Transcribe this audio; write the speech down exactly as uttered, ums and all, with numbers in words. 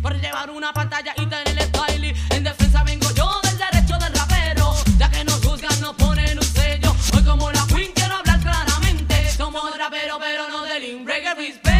por llevar una pantalla y tener style. En defensa vengo yo del derecho del rapero, ya que nos juzgan, nos ponen un sello. Hoy como la queen quiero hablar claramente, somos raperos pero no del reggae respect.